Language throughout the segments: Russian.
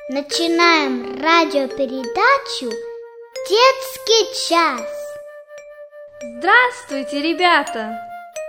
Начинаем радиопередачу «Детский час». Здравствуйте, ребята!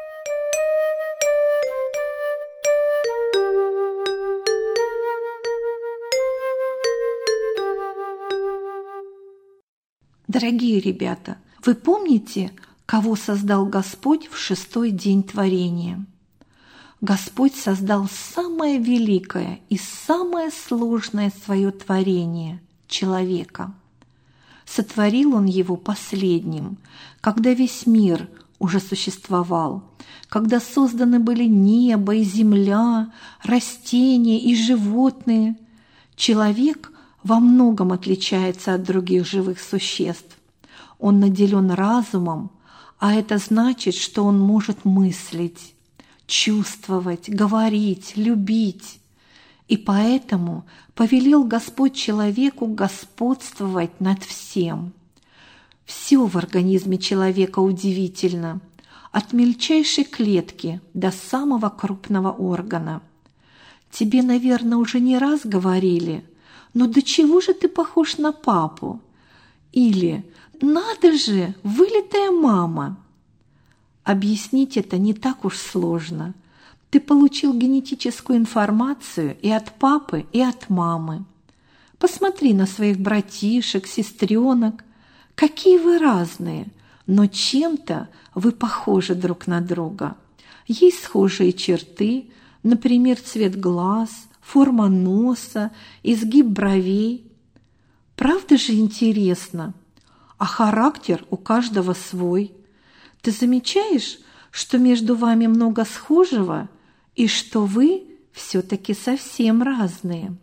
Дорогие ребята, вы помните, кого создал Господь в шестой день творения? Господь создал самое великое и самое сложное свое творение – человека. Сотворил Он его последним, когда весь мир уже существовал, когда созданы были небо и земля, растения и животные. Человек во многом отличается от других живых существ. Он наделен разумом, а это значит, что он может мыслить, чувствовать, говорить, любить. И поэтому повелел Господь человеку господствовать над всем. Все в организме человека удивительно, от мельчайшей клетки до самого крупного органа. Тебе, наверное, уже не раз говорили: «Но до чего же ты похож на папу?» Или «Надо же, вылитая мама!» Объяснить это не так уж сложно. Ты получил генетическую информацию и от папы, и от мамы. Посмотри на своих братишек, сестренок. Какие вы разные, но чем-то вы похожи друг на друга. Есть схожие черты, например, цвет глаз, форма носа, изгиб бровей. Правда же интересно? А характер у каждого свой. Ты замечаешь, что между вами много схожего и что вы все-таки совсем разные?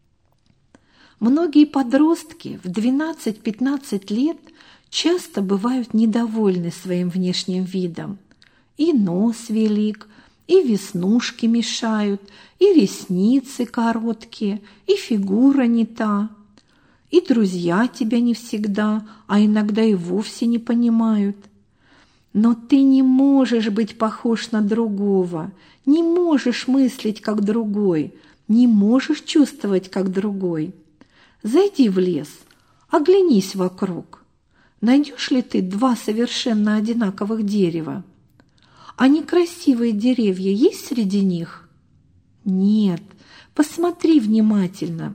Многие подростки в 12-15 лет часто бывают недовольны своим внешним видом. И нос велик, и веснушки мешают, и ресницы короткие, и фигура не та. И друзья тебя не всегда, а иногда и вовсе не понимают. Но ты не можешь быть похож на другого, не можешь мыслить как другой, не можешь чувствовать как другой. Зайди в лес, оглянись вокруг. Найдешь ли ты два совершенно одинаковых дерева? А некрасивые деревья есть среди них? Нет, посмотри внимательно.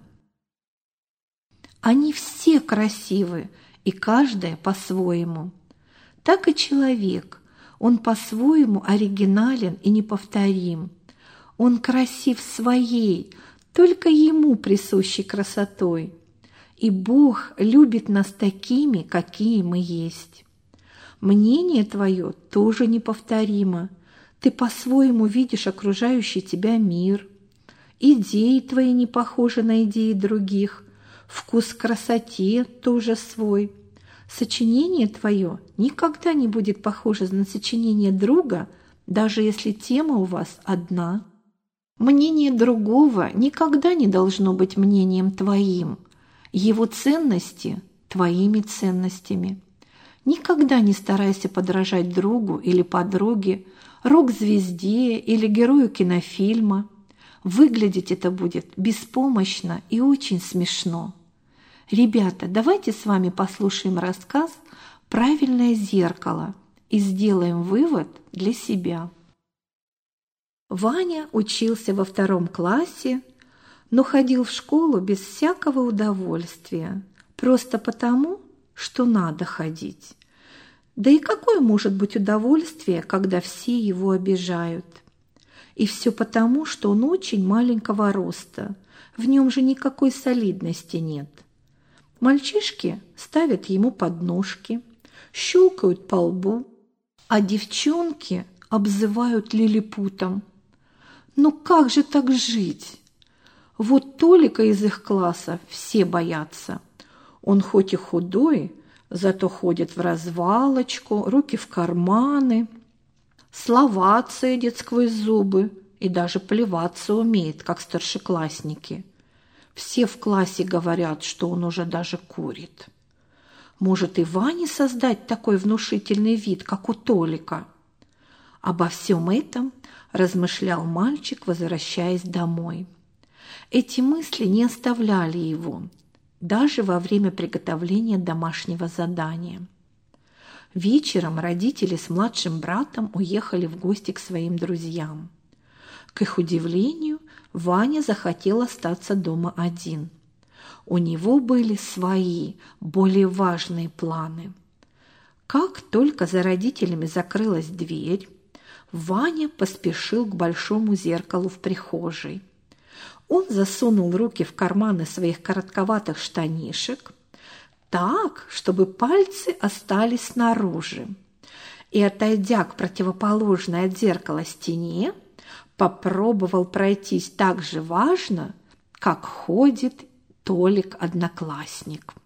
Они все красивы, и каждая по-своему. Так и человек, он по-своему оригинален и неповторим. Он красив своей, только ему присущей красотой. И Бог любит нас такими, какие мы есть. Мнение твое тоже неповторимо. Ты по-своему видишь окружающий тебя мир. Идеи твои не похожи на идеи других. Вкус к красоте тоже свой. Сочинение твое никогда не будет похоже на сочинение друга, даже если тема у вас одна. Мнение другого никогда не должно быть мнением твоим, его ценности – твоими ценностями. Никогда не старайся подражать другу или подруге, рок-звезде или герою кинофильма. Выглядеть это будет беспомощно и очень смешно. Ребята, давайте с вами послушаем рассказ «Правильное зеркало» и сделаем вывод для себя. Ваня учился во 2 классе, но ходил в школу без всякого удовольствия, просто потому, что надо ходить. Да и какое может быть удовольствие, когда все его обижают? И все потому, что он очень маленького роста, в нем же никакой солидности нет. Мальчишки ставят ему подножки, щелкают по лбу, а девчонки обзывают лилипутом. Ну как же так жить? Вот Толика из их класса все боятся. Он хоть и худой, зато ходит в развалочку, руки в карманы, слова цедит сквозь зубы и даже плеваться умеет, как старшеклассники. Все в классе говорят, что он уже даже курит. Может, и Ване создать такой внушительный вид, как у Толика? Обо всем этом размышлял мальчик, возвращаясь домой. Эти мысли не оставляли его, даже во время приготовления домашнего задания. Вечером родители с младшим братом уехали в гости к своим друзьям. К их удивлению, Ваня захотел остаться дома один. У него были свои, более важные планы. Как только за родителями закрылась дверь, Ваня поспешил к большому зеркалу в прихожей. Он засунул руки в карманы своих коротковатых штанишек так, чтобы пальцы остались снаружи, и, отойдя к противоположной от зеркала стене, попробовал пройтись так же важно, как ходит Толик-одноклассник.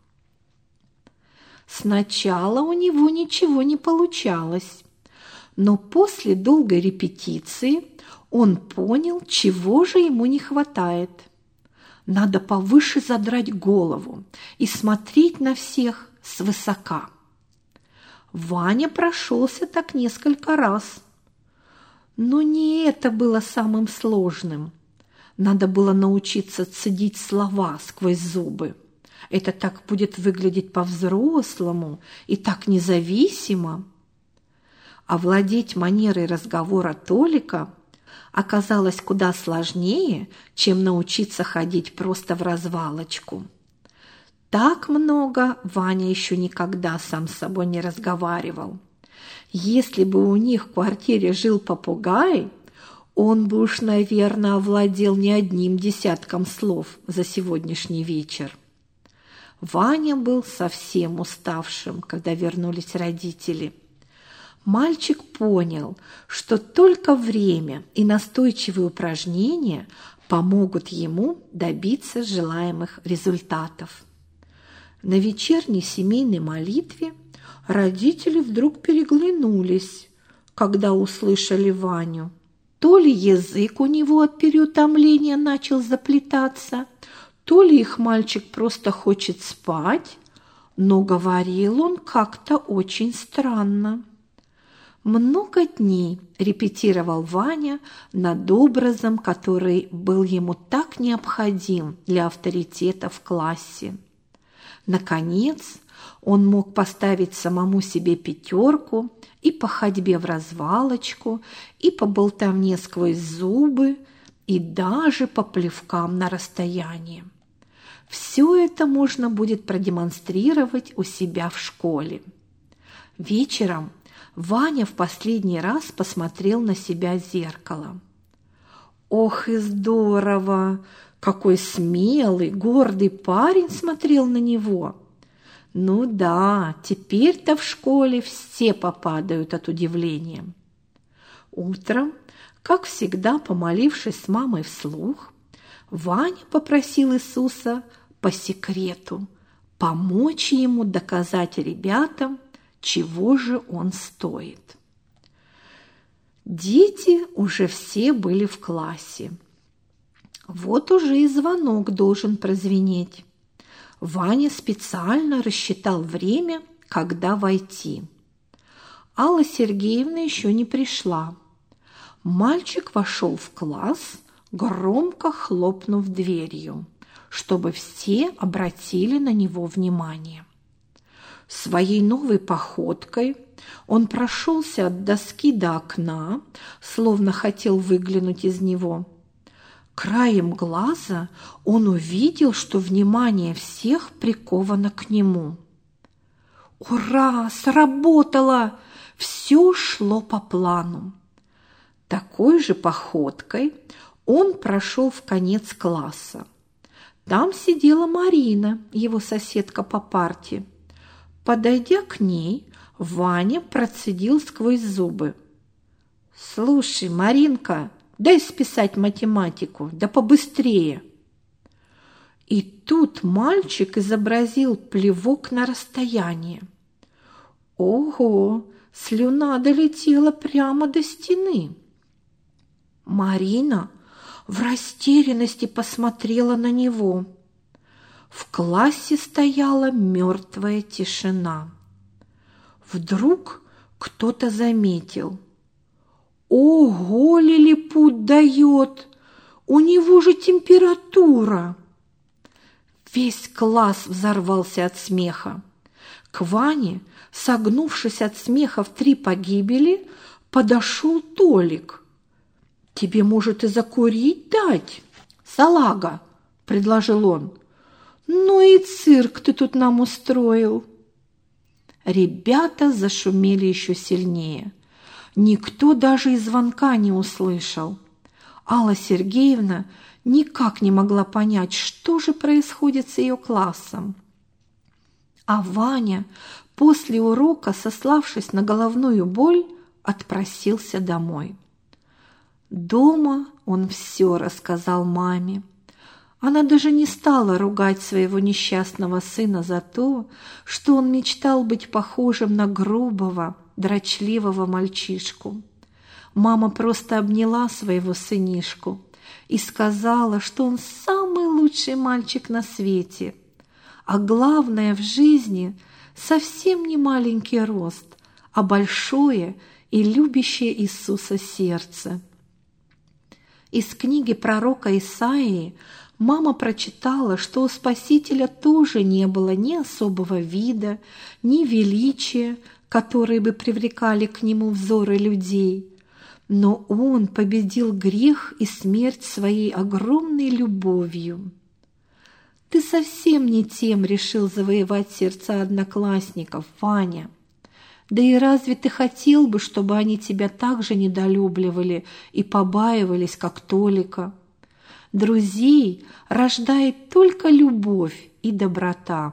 Сначала у него ничего не получалось, но после долгой репетиции он понял, чего же ему не хватает. Надо повыше задрать голову и смотреть на всех свысока. Ваня прошелся так несколько раз. Но не это было самым сложным. Надо было научиться цедить слова сквозь зубы. Это так будет выглядеть по-взрослому и так независимо. Овладеть манерой разговора Толика оказалось куда сложнее, чем научиться ходить просто в развалочку. Так много Ваня еще никогда сам с собой не разговаривал. Если бы у них в квартире жил попугай, он бы уж, наверное, овладел не одним десятком слов за сегодняшний вечер. Ваня был совсем уставшим, когда вернулись родители. Мальчик понял, что только время и настойчивые упражнения помогут ему добиться желаемых результатов. На вечерней семейной молитве родители вдруг переглянулись, когда услышали Ваню. То ли язык у него от переутомления начал заплетаться, то ли их мальчик просто хочет спать, но говорил он как-то очень странно. Много дней репетировал Ваня над образом, который был ему так необходим для авторитета в классе. Наконец, он мог поставить самому себе 5 и по ходьбе в развалочку, и по болтовне сквозь зубы, и даже по плевкам на расстоянии. Все это можно будет продемонстрировать у себя в школе. Вечером Ваня в последний раз посмотрел на себя в зеркало. Ох и здорово! Какой смелый, гордый парень смотрел на него! Ну да, теперь-то в школе все попадают от удивления. Утром, как всегда, помолившись с мамой вслух, Ваня попросил Иисуса по секрету помочь ему доказать ребятам, чего же он стоит. Дети уже все были в классе. Вот уже и звонок должен прозвенеть. Ваня специально рассчитал время, когда войти. Алла Сергеевна еще не пришла. Мальчик вошел в класс, громко хлопнув дверью, чтобы все обратили на него внимание. Своей новой походкой он прошелся от доски до окна, словно хотел выглянуть из него. Краем глаза он увидел, что внимание всех приковано к нему. Ура! Сработало! Все шло по плану. Такой же походкой он прошел в конец класса. Там сидела Марина, его соседка по парте. Подойдя к ней, Ваня процедил сквозь зубы: «Слушай, Маринка, дай списать математику, да побыстрее». И тут мальчик изобразил плевок на расстояние. Ого, слюна долетела прямо до стены. Марина в растерянности посмотрела на него. В классе стояла мертвая тишина. Вдруг кто-то заметил: «Ого, лилипут дает! У него же температура!» Весь класс взорвался от смеха. К Ване, согнувшись от смеха в 3 погибели, подошел Толик. «Тебе, может, и закурить дать, салага?» – предложил он. «Ну и цирк ты тут нам устроил!» Ребята зашумели еще сильнее. Никто даже и звонка не услышал. Алла Сергеевна никак не могла понять, что же происходит с ее классом. А Ваня после урока, сославшись на головную боль, отпросился домой. Дома он все рассказал маме. Она даже не стала ругать своего несчастного сына за то, что он мечтал быть похожим на грубого, дрочливого мальчишку. Мама просто обняла своего сынишку и сказала, что он самый лучший мальчик на свете, а главное в жизни совсем не маленький рост, а большое и любящее Иисуса сердце. Из книги пророка Исаии мама прочитала, что у Спасителя тоже не было ни особого вида, ни величия, которые бы привлекали к нему взоры людей. Но он победил грех и смерть своей огромной любовью. Ты совсем не тем решил завоевать сердца одноклассников, Ваня. Да и разве ты хотел бы, чтобы они тебя так же недолюбливали и побаивались, как Толика? Друзей рождает только любовь и доброта.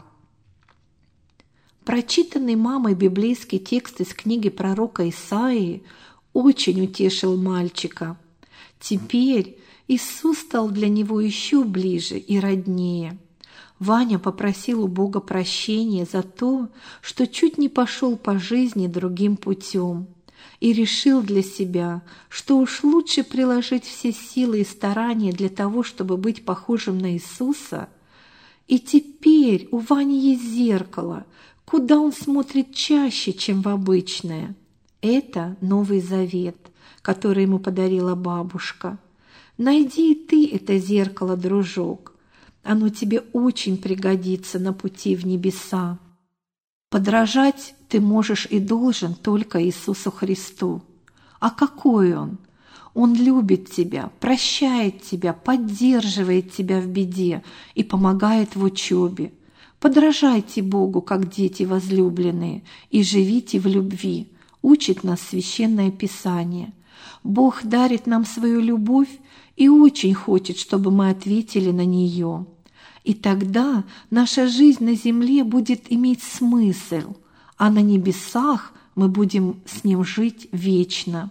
Прочитанный мамой библейский текст из книги пророка Исаии очень утешил мальчика. Теперь Иисус стал для него еще ближе и роднее. Ваня попросил у Бога прощения за то, что чуть не пошел по жизни другим путем, и решил для себя, что уж лучше приложить все силы и старания для того, чтобы быть похожим на Иисуса. И теперь у Вани есть зеркало, куда он смотрит чаще, чем в обычное. Это Новый Завет, который ему подарила бабушка. Найди и ты это зеркало, дружок. Оно тебе очень пригодится на пути в небеса. Подражать ты можешь и должен только Иисусу Христу. А какой Он? Он любит тебя, прощает тебя, поддерживает тебя в беде и помогает в учебе. Подражайте Богу, как дети возлюбленные, и живите в любви, учит нас Священное Писание. Бог дарит нам свою любовь и очень хочет, чтобы мы ответили на нее. И тогда наша жизнь на земле будет иметь смысл, а на небесах мы будем с Ним жить вечно.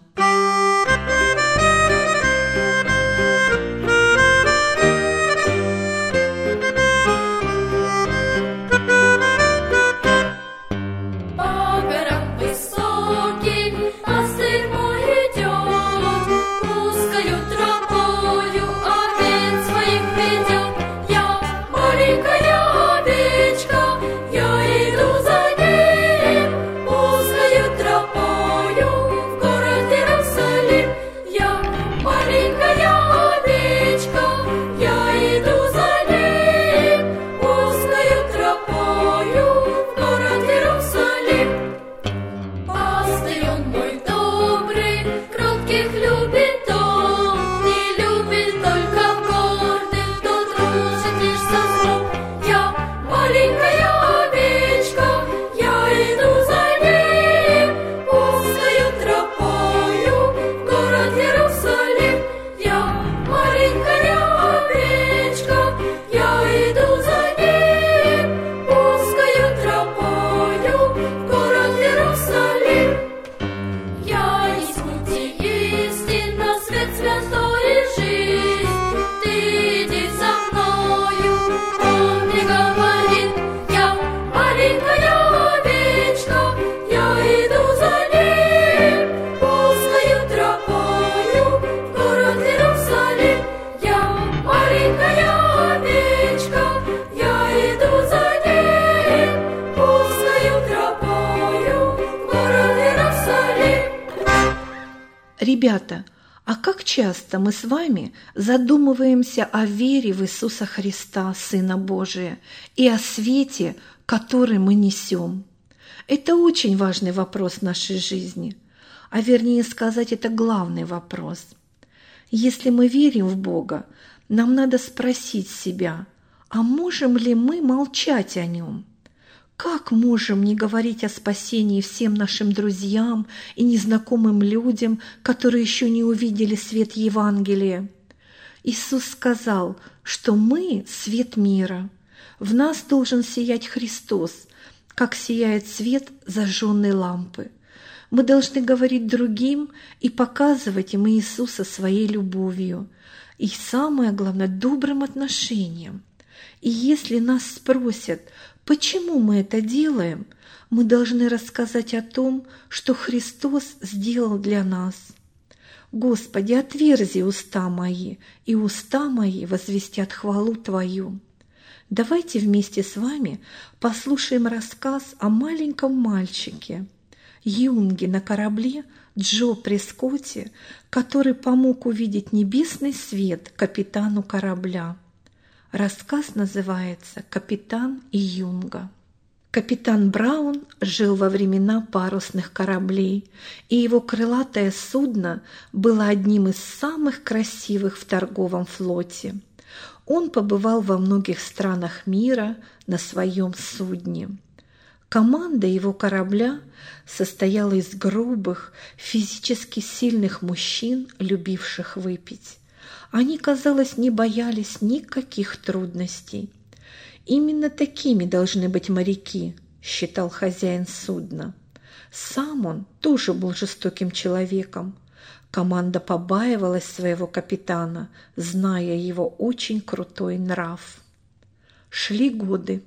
Ребята, А как часто мы с вами задумываемся о вере в Иисуса Христа, Сына Божия, и о свете, который мы несем? Это очень важный вопрос в нашей жизни, а вернее сказать, это главный вопрос. Если мы верим в Бога, нам надо спросить себя, а можем ли мы молчать о Нем? Как можем не говорить о спасении всем нашим друзьям и незнакомым людям, которые еще не увидели свет Евангелия? Иисус сказал, что мы – свет мира. В нас должен сиять Христос, как сияет свет зажженной лампы. Мы должны говорить другим и показывать им Иисуса своей любовью и, самое главное, добрым отношением. И если нас спросят, почему мы это делаем, мы должны рассказать о том, что Христос сделал для нас. Господи, отверзи уста мои, и уста мои возвестят хвалу Твою. Давайте вместе с вами послушаем рассказ о маленьком мальчике, юнге на корабле Джо Прескотте, который помог увидеть небесный свет капитану корабля. Рассказ называется «Капитан и юнга». Капитан Браун жил во времена парусных кораблей, и его крылатое судно было одним из самых красивых в торговом флоте. Он побывал во многих странах мира на своем судне. Команда его корабля состояла из грубых, физически сильных мужчин, любивших выпить. Они, казалось, не боялись никаких трудностей. Именно такими должны быть моряки, считал хозяин судна. Сам он тоже был жестоким человеком. Команда побаивалась своего капитана, зная его очень крутой нрав. Шли годы.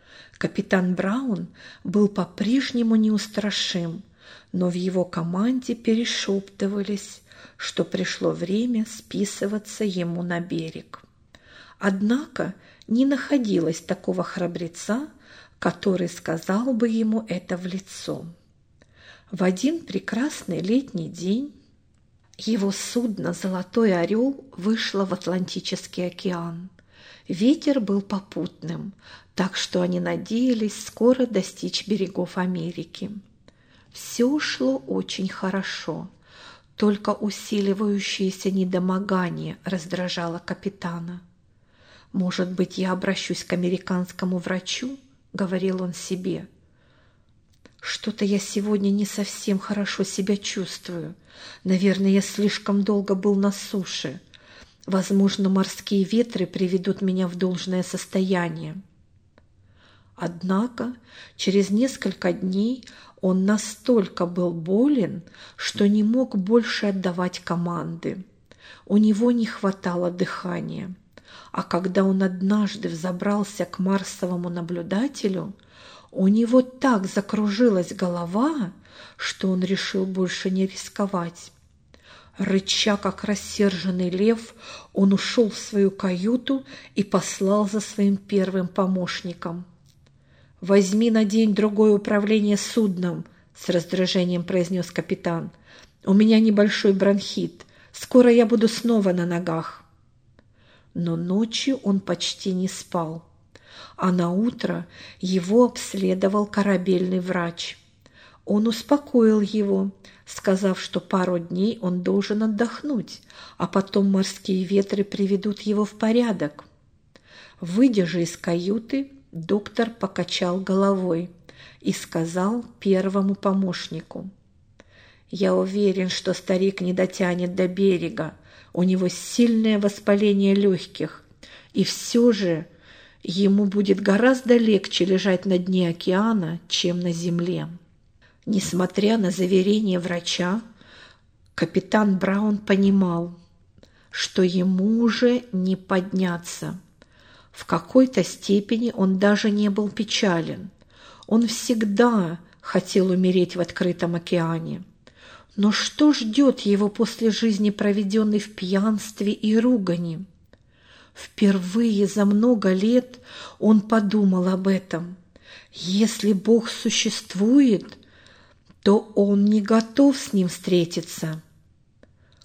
Капитан Браун был по-прежнему неустрашим, но в его команде перешептывались, что пришло время списываться ему на берег. Однако не находилось такого храбреца, который сказал бы ему это в лицо. В один прекрасный летний день его судно «Золотой орел» вышло в Атлантический океан. Ветер был попутным, так что они надеялись скоро достичь берегов Америки. Все шло очень хорошо. Только усиливающееся недомогание раздражало капитана. «Может быть, я обращусь к американскому врачу?» — говорил он себе. «Что-то я сегодня не совсем хорошо себя чувствую. Наверное, я слишком долго был на суше. Возможно, морские ветры приведут меня в должное состояние». Однако через несколько дней он настолько был болен, что не мог больше отдавать команды. У него не хватало дыхания. А когда он однажды взобрался к марсовому наблюдателю, у него так закружилась голова, что он решил больше не рисковать. Рыча, как рассерженный лев, он ушел в свою каюту и послал за своим первым помощником. «Возьми на день-другой управление судном», — с раздражением произнес капитан. «У меня небольшой бронхит. Скоро я буду снова на ногах». Но ночью он почти не спал, а наутро его обследовал корабельный врач. Он успокоил его, сказав, что пару дней он должен отдохнуть, а потом морские ветры приведут его в порядок. Выйдя же из каюты, доктор покачал головой и сказал первому помощнику: «Я уверен, что старик не дотянет до берега. У него сильное воспаление легких, и все же ему будет гораздо легче лежать на дне океана, чем на земле». Несмотря на заверение врача, капитан Браун понимал, что ему уже не подняться. В какой-то степени он даже не был печален. Он всегда хотел умереть в открытом океане. Но что ждет его после жизни, проведенной в пьянстве и ругани? Впервые за много лет он подумал об этом. Если Бог существует, то он не готов с ним встретиться.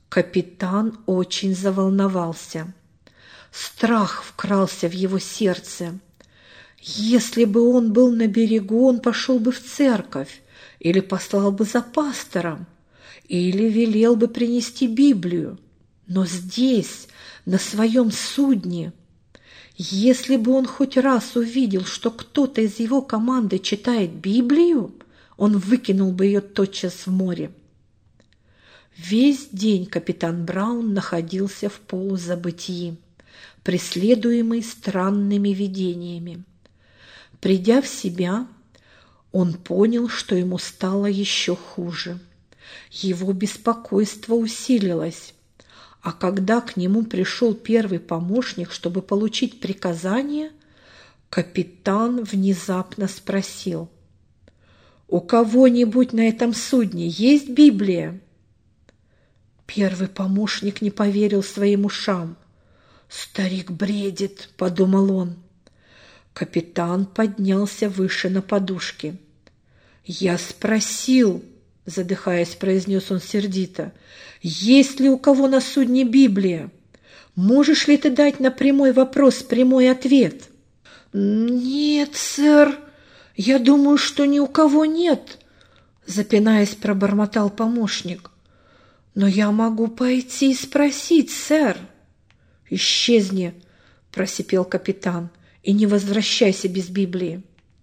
Капитан очень заволновался. Страх вкрался в его сердце. Если бы он был на берегу, он пошел бы в церковь, или послал бы за пастором, или велел бы принести Библию. Но здесь, на своем судне, если бы он хоть раз увидел, что кто-то из его команды читает Библию, он выкинул бы ее тотчас в море. Весь день капитан Браун находился в полузабытии, преследуемый странными видениями. Придя в себя, он понял, что ему стало еще хуже. Его беспокойство усилилось, а когда к нему пришел первый помощник, чтобы получить приказание, капитан внезапно спросил: «У кого-нибудь на этом судне есть Библия?» Первый помощник не поверил своим ушам. «Старик бредит», — подумал он. Капитан поднялся выше на подушке. «Я спросил», — задыхаясь, произнес он сердито, «есть ли у кого на судне Библия? Можешь ли ты дать на прямой вопрос прямой ответ?» «Нет, сэр, я думаю, что ни у кого нет», — запинаясь, пробормотал помощник. «Но я могу пойти и спросить, сэр». «Исчезни», — просипел капитан, — «и не возвращайся без Библии».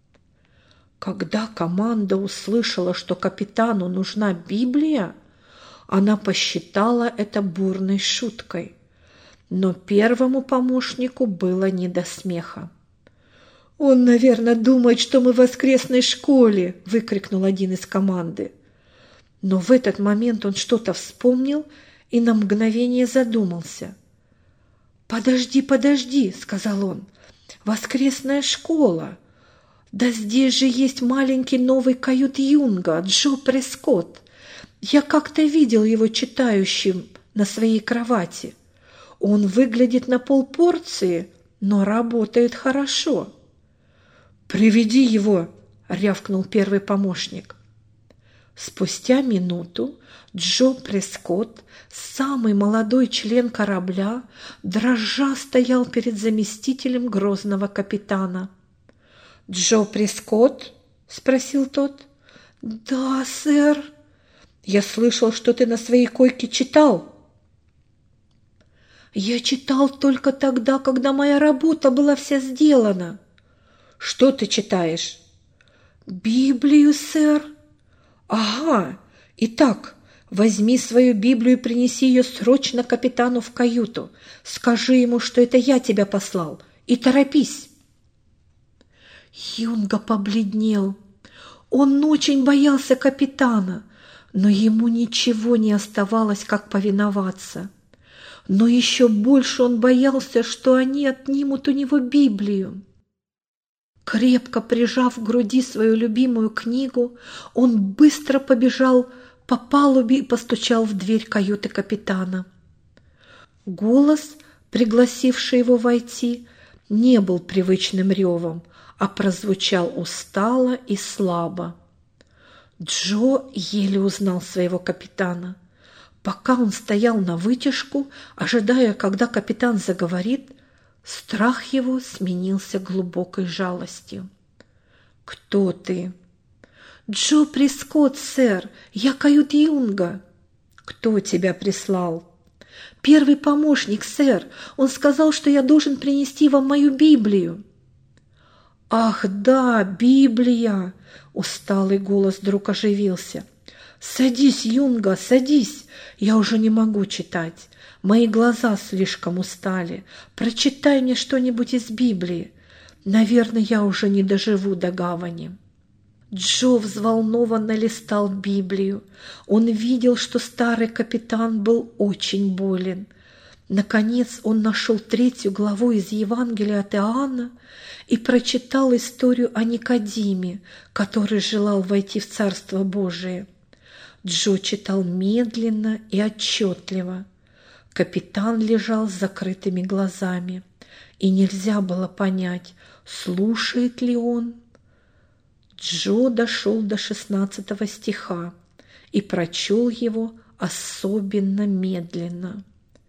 Когда команда услышала, что капитану нужна Библия, она посчитала это бурной шуткой. Но первому помощнику было не до смеха. «Он, наверное, думает, что мы в воскресной школе!» – выкрикнул один из команды. Но в этот момент он что-то вспомнил и на мгновение задумался. «Подожди», – сказал он, – «воскресная школа! Да здесь же есть маленький новый кают-юнга, Джо Прескотт. Я как-то видел его читающим на своей кровати. Он выглядит на полпорции, но работает хорошо». «Приведи его», — рявкнул первый помощник. Спустя минуту Джо Прескотт, самый молодой член корабля, дрожа стоял перед заместителем грозного капитана. «Джо Прескотт?» — спросил тот. «Да, сэр». «Я слышал, что ты на своей койке читал». «Я читал только тогда, когда моя работа была вся сделана». «Что ты читаешь?» «Библию, сэр». «Ага. Итак, возьми свою Библию и принеси ее срочно капитану в каюту. Скажи ему, что это я тебя послал, и торопись». Юнга побледнел. Он очень боялся капитана, но ему ничего не оставалось, как повиноваться. Но еще больше он боялся, что они отнимут у него Библию. Крепко прижав к груди свою любимую книгу, он быстро побежал по палубе и постучал в дверь каюты капитана. Голос, пригласивший его войти, не был привычным ревом, а прозвучал устало и слабо. Джо еле узнал своего капитана. Пока он стоял навытяжку, ожидая, когда капитан заговорит, страх его сменился глубокой жалостью. «Кто ты?» «Джо Прескотт, сэр, я кают-юнга». «Кто тебя прислал?» «Первый помощник, сэр. Он сказал, что я должен принести вам мою Библию». «Ах, да, Библия!» — усталый голос вдруг оживился. «Садись, юнга, садись. Я уже не могу читать. Мои глаза слишком устали. Прочитай мне что-нибудь из Библии. Наверное, я уже не доживу до гавани». Джо взволнованно листал Библию. Он видел, что старый капитан был очень болен. Наконец он нашел 3 главу из Евангелия от Иоанна и прочитал историю о Никодиме, который желал войти в Царство Божие. Джо читал медленно и отчетливо. Капитан лежал с закрытыми глазами, и нельзя было понять, слушает ли он. Джо дошел до 16 стиха и прочел его, особенно медленно.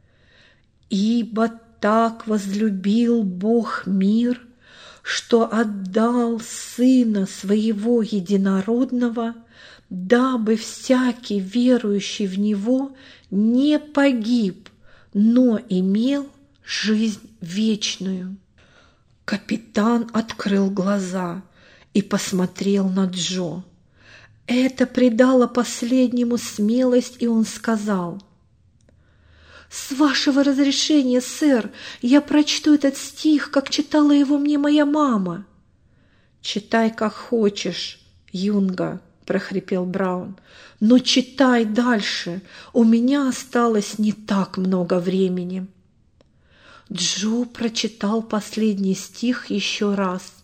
«Ибо так возлюбил Бог мир, что отдал Сына Своего Единородного, дабы всякий верующий в Него не погиб, но имел жизнь вечную». Капитан открыл глаза и посмотрел на Джо. Это придало последнему смелость, и он сказал: «С вашего разрешения, сэр, я прочту этот стих, как читала его мне моя мама». «Читай, как хочешь, юнга», – прохрипел Браун, – «но читай дальше, у меня осталось не так много времени». Джо прочитал последний стих еще раз.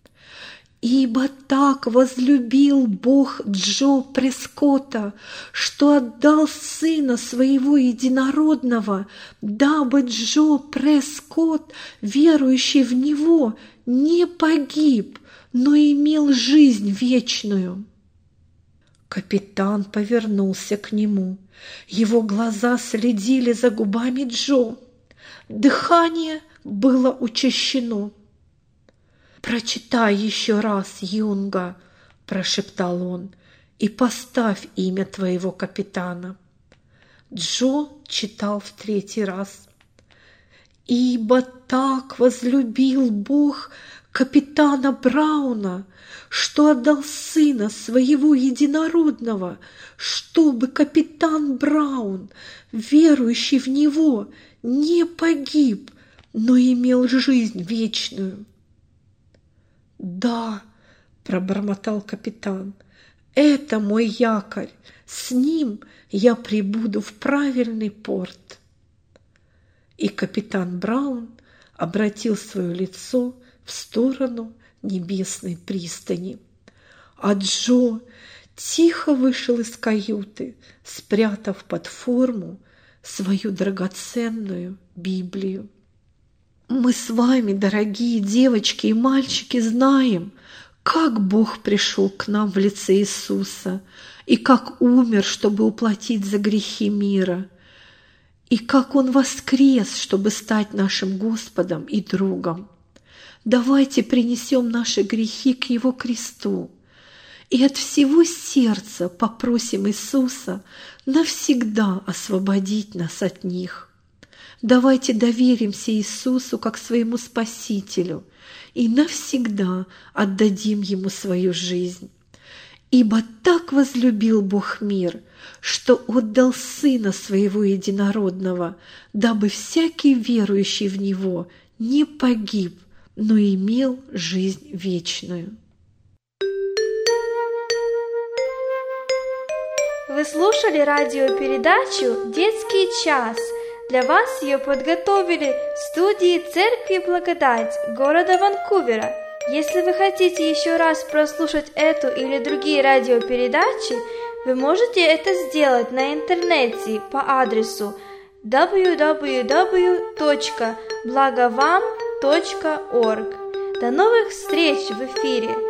«Ибо так возлюбил Бог Джо Прескотта, что отдал Сына Своего Единородного, дабы Джо Прескотт, верующий в Него, не погиб, но имел жизнь вечную». Капитан повернулся к нему. Его глаза следили за губами Джо. Дыхание было учащено. «Прочитай еще раз, юнга», – прошептал он, – «и поставь имя твоего капитана». Джо читал в третий раз. «Ибо так возлюбил Бог капитана Брауна, что отдал Сына Своего Единородного, чтобы капитан Браун, верующий в Него, не погиб, но имел жизнь вечную». «Да», – пробормотал капитан, – «это мой якорь, с ним я прибуду в правильный порт». И капитан Браун обратил свое лицо в сторону небесной пристани. А Джо тихо вышел из каюты, спрятав под форму свою драгоценную Библию. Мы с вами, дорогие девочки и мальчики, знаем, как Бог пришел к нам в лице Иисуса, и как умер, чтобы уплатить за грехи мира, и как Он воскрес, чтобы стать нашим Господом и другом. Давайте принесем наши грехи к Его кресту и от всего сердца попросим Иисуса навсегда освободить нас от них. Давайте доверимся Иисусу как своему Спасителю и навсегда отдадим Ему свою жизнь. Ибо так возлюбил Бог мир, что отдал Сына Своего Единородного, дабы всякий верующий в Него не погиб, но имел жизнь вечную. Вы слушали радиопередачу «Детский час». Для вас ее подготовили в студии Церкви Благодать города Ванкувера. Если вы хотите еще раз прослушать эту или другие радиопередачи, вы можете это сделать на интернете по адресу www.blagovam.org. До новых встреч в эфире!